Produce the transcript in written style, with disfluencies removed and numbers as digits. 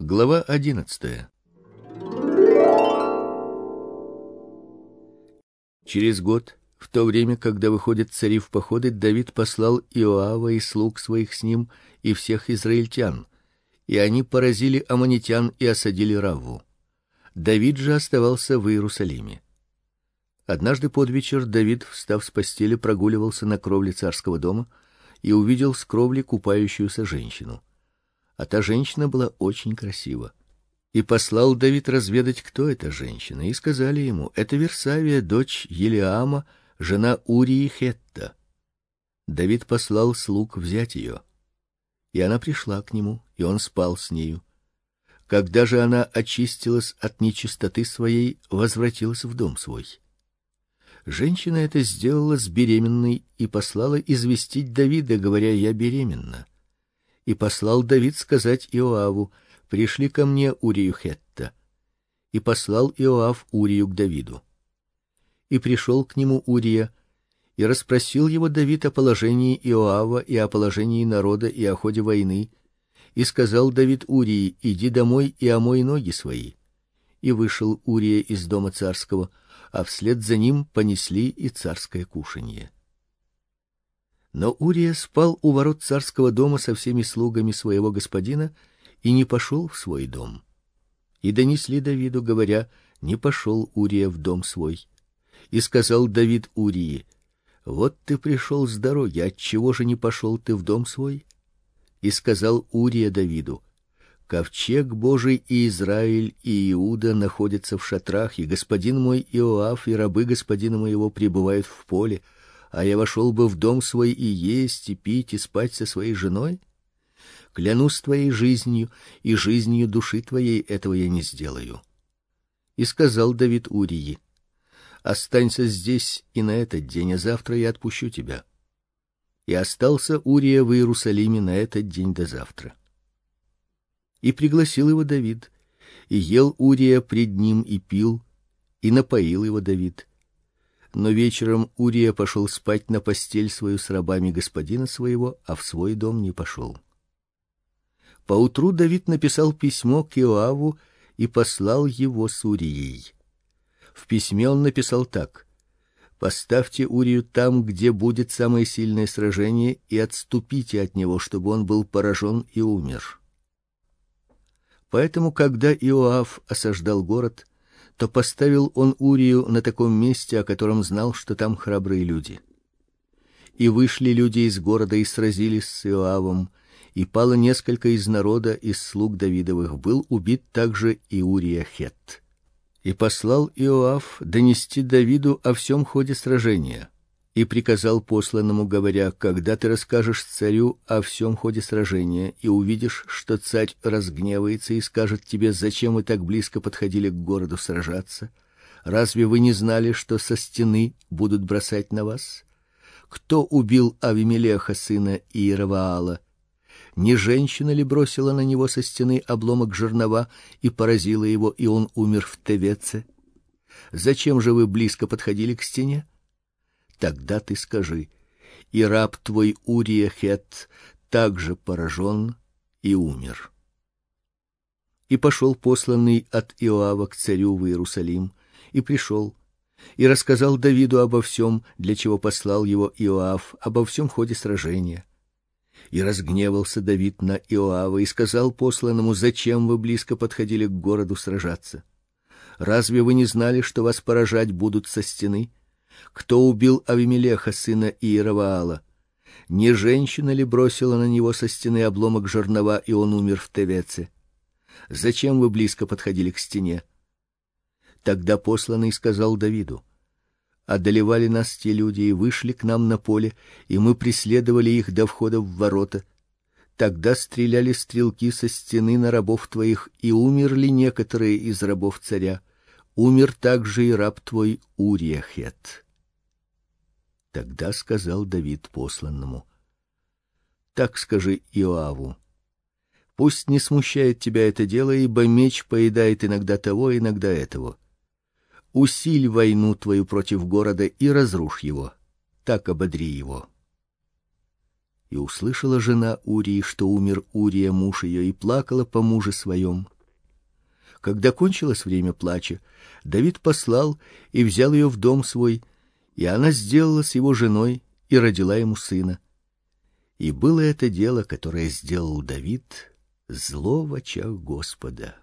Глава 11. Через год, в то время, когда выходят цари в походы, Давид послал Иоава и слуг своих с ним и всех израильтян, и они поразили аммонитян и осадили Равву. Давид же оставался в Иерусалиме. Однажды под вечер Давид, встав с постели, прогуливался на кровле царского дома и увидел с кровли купающуюся женщину. А та женщина была очень красива. И послал Давид разведать, кто эта женщина, и сказали ему: это Версавия, дочь Елиама, жена Урии Хетта. Давид послал слуг взять ее. И она пришла к нему, и он спал с нею. Когда же она очистилась от нечистоты своей, возвратилась в дом свой. Женщина эта сделалась беременной и послала известить Давида, говоря: я беременна. И послал Давид сказать Иоаву: пришли ко мне Урию Хетта. И послал Иоав Урию к Давиду. И пришел к нему Урия, и расспросил его Давид о положении Иоава и о положении народа и о ходе войны. И сказал Давид Урии: иди домой и омой ноги свои. И вышел Урия из дома царского, а вслед за ним понесли и царское кушанье. Но Урия спал у ворот царского дома со всеми слугами своего господина и не пошел в свой дом. И донесли Давиду, говоря: не пошел Урия в дом свой. И сказал Давид Урии: вот ты пришел с дороги, отчего же не пошел ты в дом свой? И сказал Урия Давиду: ковчег Божий и Израиль и Иуда находятся в шатрах, и господин мой Иоав и рабы господина моего пребывают в поле, а я вошел бы в дом свой и есть, и пить, и спать со своей женой? Клянусь твоей жизнью и жизнью души твоей, этого я не сделаю. И сказал Давид Урии: останься здесь и на этот день, а завтра я отпущу тебя. И остался Урия в Иерусалиме на этот день до завтра. И пригласил его Давид, и ел Урия пред ним и пил, и напоил его Давид. Но вечером Урия пошел спать на постель свою с рабами господина своего, а в свой дом не пошел. Поутру Давид написал письмо к Иоаву и послал его с Урией. В письме он написал так: поставьте Урию там, где будет самое сильное сражение, и отступите от него, чтобы он был поражен и умер. Поэтому, когда Иоав осаждал город, то поставил он Урию на таком месте, о котором знал, что там храбрые люди. И вышли люди из города и сразились с Иоавом, и пало несколько из народа, из слуг Давидовых, был убит также и Урия Хетт. И послал Иоав донести Давиду о всем ходе сражения, и приказал посланному, говоря: когда ты расскажешь царю о всем ходе сражения и увидишь, что царь разгневается и скажет тебе: зачем вы так близко подходили к городу сражаться? Разве вы не знали, что со стены будут бросать на вас? Кто убил Авимелеха, сына Иероваала? Не женщина ли бросила на него со стены обломок жернова и поразила его, и он умер в Тевеце? Зачем же вы близко подходили к стене? Тогда ты скажи: и раб твой Урия Хетт также поражен и умер. И пошел посланный от Иоава к царю в Иерусалим, и пришел, и рассказал Давиду обо всем, для чего послал его Иоав, обо всем ходе сражения. И разгневался Давид на Иоава и сказал посланному: зачем вы близко подходили к городу сражаться? Разве вы не знали, что вас поражать будут со стены? Кто убил Авимелеха, сына Иероваала? Не женщина ли бросила на него со стены обломок жернова, и он умер в Тевеце? Зачем вы близко подходили к стене? Тогда посланный сказал Давиду: одолевали нас те люди и вышли к нам на поле, и мы преследовали их до входа в ворота. Тогда стреляли стрелки со стены на рабов твоих, и умерли некоторые из рабов царя. Умер также и раб твой Урия Хетт. Тогда сказал Давид посланному: так скажи Иоаву: пусть не смущает тебя это дело, ибо меч поедает иногда того, иногда этого. Усиль войну твою против города и разрушь его, так ободри его. И услышала жена Урии, что умер Урия муж ее, и плакала по муже своем. Когда кончилось время плача, Давид послал и взял ее в дом свой, и она сделалась его женой и родила ему сына. И было это дело, которое сделал Давид, зло в очах Господа.